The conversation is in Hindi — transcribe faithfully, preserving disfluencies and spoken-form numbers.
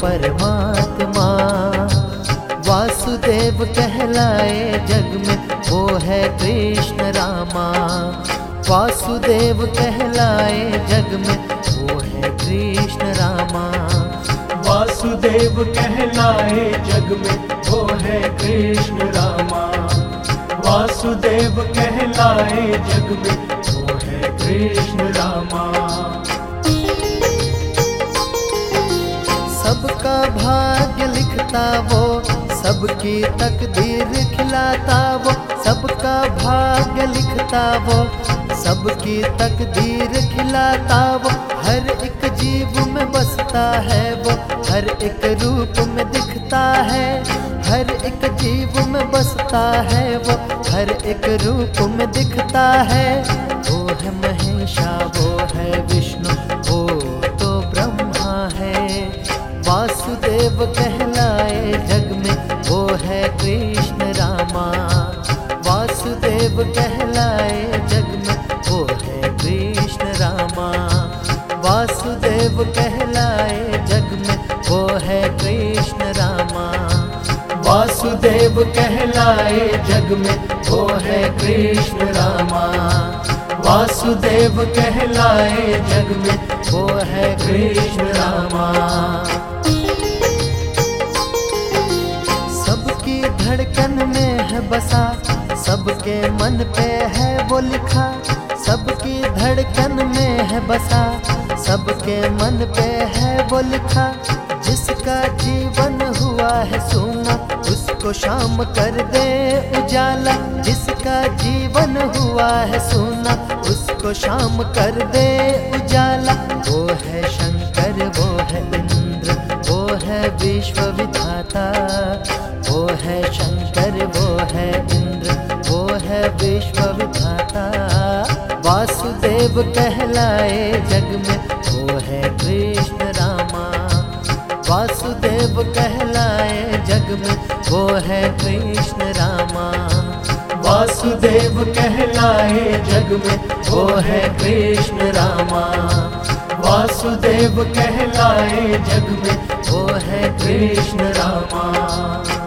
परमात्मा। वासुदेव कहलाए जग में वो है कृष्ण रामा। वासुदेव कहलाए जग में वो है कृष्ण रामा। वासुदेव कहलाए जग में वो है कृष्ण रामा। वासुदेव कहलाए जग में वो है कृष्ण रामा। सबका भाग्य लिखता वो, सबकी तकदीर खिलाता वो। सबका भाग्य लिखता वो, सबकी तकदीर खिलाता वो। हर एक जीव में बसता है वो, हर एक रूप में दिखता है। हर एक जीव में बसता है वो, हर एक रूप में दिखता है। वो है महेशा, वो है विष्णु, वो तो ब्रह्मा है। वासुदेव कहलाए जग में वो है कृष्ण रामा। वासुदेव कहलाए जग में वो है कृष्ण रामा। वासुदेव कहलाए जग में वो है कृष्ण रामा। वासुदेव कहलाए जग में वो है कृष्ण रामा। वासुदेव कहलाए जग में वो है कृष्ण रामा। सबकी धड़कन में है बसा, सबके मन पे है वो लिखा। सबकी धड़कन में है बसा, सबके मन पे है वो लिखा। जिसका जीवन हुआ है सूना, उसको शाम कर दे उजाला। जिसका जीवन हुआ है सूना, उसको शाम कर दे उजाला। वो है शंकर, वो है इंद्र, वो है विश्व विधाता। वो है शंकर, वो है इंद्र, वो है विश्व विधाता। वासुदेव कहलाए जग में वो है कृष्ण रामा। वासुदेव कहलाए जग में वो है कृष्ण रामा। वासुदेव कहलाए जग में वो है कृष्ण रामा। वासुदेव कहलाए जग में वो है कृष्ण रामा।